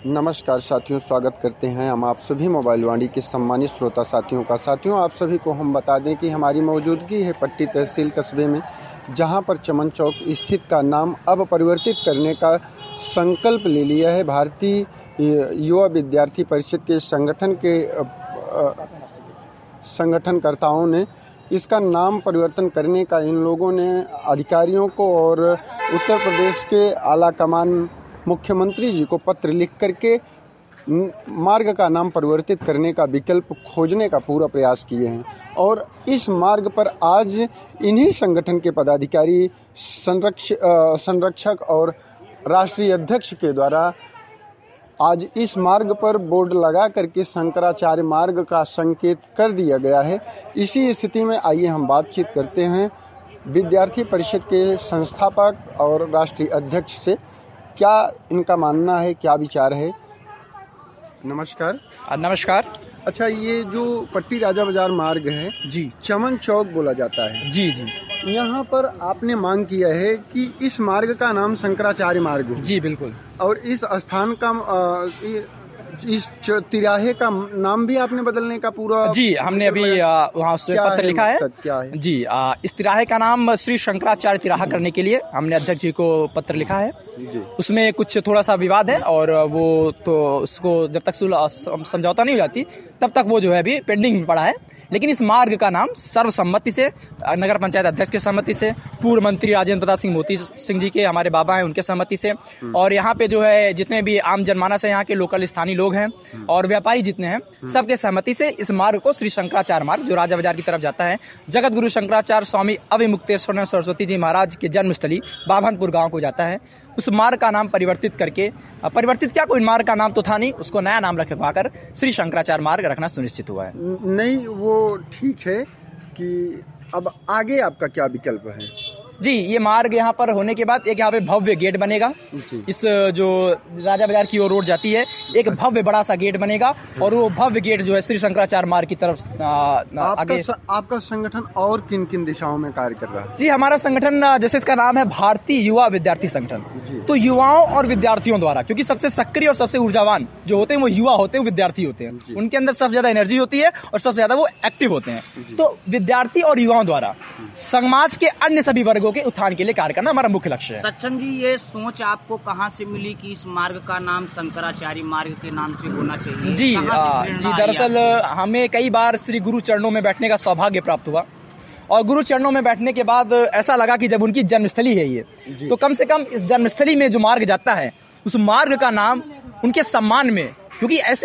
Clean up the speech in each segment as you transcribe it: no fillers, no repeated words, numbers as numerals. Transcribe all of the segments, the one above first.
नमस्कार साथियों, स्वागत करते हैं हम आप सभी मोबाइल वाणी के सम्मानित श्रोता साथियों का। साथियों, आप सभी को हम बता दें कि हमारी मौजूदगी है पट्टी तहसील कस्बे में, जहां पर चमन चौक स्थित का नाम अब परिवर्तित करने का संकल्प ले लिया है भारतीय युवा विद्यार्थी परिषद के संगठनकर्ताओं ने। इसका नाम परिवर्तन करने का इन लोगों ने अधिकारियों को और उत्तर प्रदेश के आला कमान मुख्यमंत्री जी को पत्र लिख करके मार्ग का नाम परिवर्तित करने का विकल्प खोजने का पूरा प्रयास किए हैं। और इस मार्ग पर आज इन्हीं संगठन के पदाधिकारी, संरक्षक और राष्ट्रीय अध्यक्ष के द्वारा आज इस मार्ग पर बोर्ड लगा करके शंकराचार्य मार्ग का संकेत कर दिया गया है। इसी स्थिति में आइए हम बातचीत करते हैं विद्यार्थी परिषद के संस्थापक और राष्ट्रीय अध्यक्ष से। क्या इनका मानना है, क्या विचार है? नमस्कार। नमस्कार। अच्छा, ये जो पट्टी राजा बाजार मार्ग है जी, चमन चौक बोला जाता है जी जी, यहाँ पर आपने मांग किया है कि इस मार्ग का नाम शंकराचार्य मार्ग हो। जी बिल्कुल। और इस स्थान का इस तिराहे का नाम भी आपने बदलने का पूरा जी, हमने अभी वहाँ से पत्र लिखा है। क्या है जी, इस तिराहे का नाम श्री शंकराचार्य तिराहा करने के लिए हमने अध्यक्ष जी को पत्र लिखा है जी। उसमें कुछ थोड़ा सा विवाद है और वो तो उसको जब तक समझौता नहीं हो जाती तब तक वो जो है अभी पेंडिंग में पड़ा है। लेकिन इस मार्ग का नाम सर्वसम्मति से, नगर पंचायत अध्यक्ष की सहमति से, पूर्व मंत्री राजेंद्र प्रताप सिंह मोती सिंह जी के, हमारे बाबा हैं, उनके सहमति से, और यहाँ पे जो है जितने भी आम जनमानस है, यहाँ के लोकल स्थानीय लोग हैं और व्यापारी जितने हैं, सबके सहमति से इस मार्ग को श्री शंकराचार्य मार्ग, जो राजा बाजार की तरफ जाता है, जगत गुरु शंकराचार्य स्वामी अविमुक्तेश्वर सरस्वती जी महाराज के जन्मस्थली बाभनपुर गाँव को जाता है, उस मार्ग का नाम परिवर्तित करके, परिवर्तित क्या, कोई मार्ग का नाम तो था नहीं, उसको नया नाम रखवाकर श्री शंकराचार्य मार्ग रखना सुनिश्चित हुआ है। नहीं, वो ठीक है कि अब आगे आपका क्या विकल्प है? जी, ये मार्ग यहाँ पर होने के बाद एक यहाँ पे भव्य गेट बनेगा। इस जो राजा बाजार की ओर रोड जाती है, एक भव्य बड़ा सा गेट बनेगा और वो भव्य गेट जो है श्री शंकराचार्य मार्ग की तरफ आगे। आपका संगठन और किन किन दिशाओं में कार्य कर रहा है? जी, हमारा संगठन, जैसे इसका नाम है भारतीय युवा विद्यार्थी संगठन, तो युवाओं और विद्यार्थियों द्वारा, क्योंकि सबसे सक्रिय और सबसे ऊर्जावान जो होते हैं वो युवा होते हैं, विद्यार्थी होते हैं, उनके अंदर सबसे ज्यादा एनर्जी होती है और सबसे ज्यादा वो एक्टिव होते हैं। तो विद्यार्थी और युवाओं द्वारा समाज के अन्य सभी वर्गों के उत्थान के लिए कार्य करना हमारा मुख्य लक्ष्य है। सक्षम जी, ये सोच आपको कहाँ से मिली कि इस मार्ग का नाम शंकराचार्य मार्ग के नाम से होना चाहिए? जी, दरअसल हमें कई बार श्री गुरु चरणों में बैठने का सौभाग्य प्राप्त हुआ और गुरु चरणों में बैठने के बाद ऐसा लगा कि जब उनकी जन्मस्थली है ये, तो कम से कम इस जन्मस्थली में जो मार्ग जाता है उस मार्ग का नाम उनके सम्मान में, क्योंकि ऐसे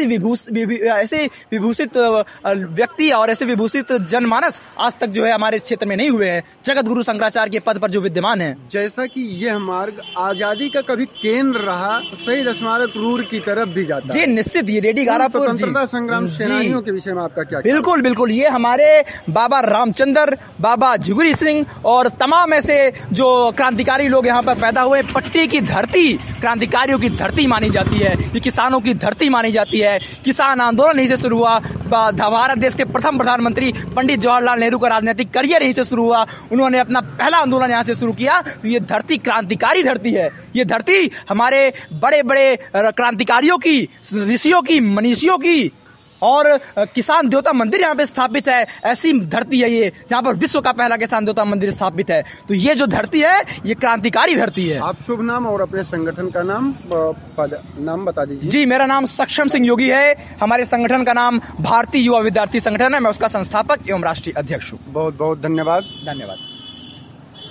विभूषित व्यक्ति और ऐसे विभूषित जनमानस आज तक जो है हमारे क्षेत्र में नहीं हुए हैं, जगत गुरु शंकराचार्य के पद पर जो विद्यमान है। जैसा कि यह मार्ग आजादी का कभी केंद्र रहा, शहीद स्मारक रूर की तरफ भी जाता है। जी निश्चित, ये रेडी गारापुर स्वतंत्रता संग्राम सेनानियों के विषय में आपका क्या? बिल्कुल बिल्कुल, ये हमारे बाबा रामचंद्र, बाबा झिगुरी सिंह और तमाम ऐसे जो क्रांतिकारी लोग यहाँ पर पैदा हुए। पट्टी की धरती क्रांतिकारियों की धरती मानी जाती है, ये किसानों की धरती मानी जाती है। किसान आंदोलन यहीं से शुरू हुआ। भारत देश के प्रथम प्रधानमंत्री पंडित जवाहरलाल नेहरू का राजनीतिक करियर यहीं से शुरू हुआ, उन्होंने अपना पहला आंदोलन यहाँ से शुरू किया। तो ये धरती क्रांतिकारी धरती है, ये धरती हमारे बड़े बड़े क्रांतिकारियों की, ऋषियों की, मनीषियों की और किसान देवता मंदिर यहाँ पे स्थापित है। ऐसी धरती है ये जहाँ पर विश्व का पहला किसान देवता मंदिर स्थापित है। तो ये जो धरती है ये क्रांतिकारी धरती है। आप शुभ नाम और अपने संगठन का नाम बता दीजिए। जी, मेरा नाम सक्षम सिंह योगी है, हमारे संगठन का नाम भारतीय युवा विद्यार्थी संगठन है, मैं उसका संस्थापक एवं राष्ट्रीय अध्यक्ष हूँ। बहुत बहुत धन्यवाद। धन्यवाद।